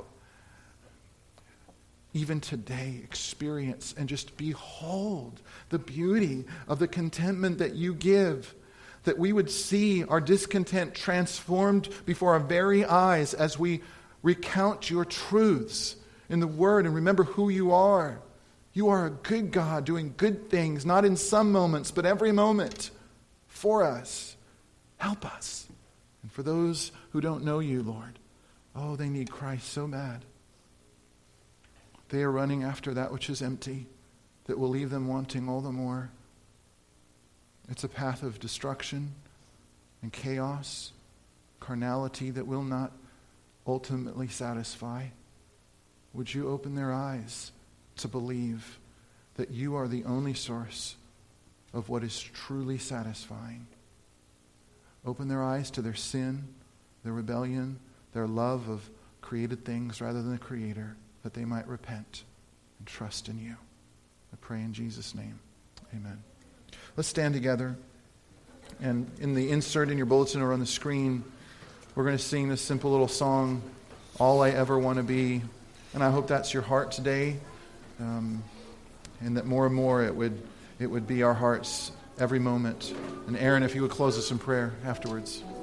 even today, experience and just behold the beauty of the contentment that you give, that we would see our discontent transformed before our very eyes as we recount your truths in the Word and remember who you are. You are a good God doing good things, not in some moments, but every moment for us. Help us. And for those who don't know you, Lord, oh, they need Christ so bad. They are running after that which is empty, that will leave them wanting all the more. It's a path of destruction and chaos, carnality that will not ultimately satisfy. Would you open their eyes to believe that you are the only source of what is truly satisfying? Open their eyes to their sin, their rebellion, their love of created things rather than the Creator, that they might repent and trust in you. I pray in Jesus' name. Amen. Let's stand together. And in the insert in your bulletin or on the screen, we're going to sing this simple little song, All I Ever Want to Be. And I hope that's your heart today. Um, and that more and more it would, it would be our hearts every moment. And Aaron, if you would close us in prayer afterwards.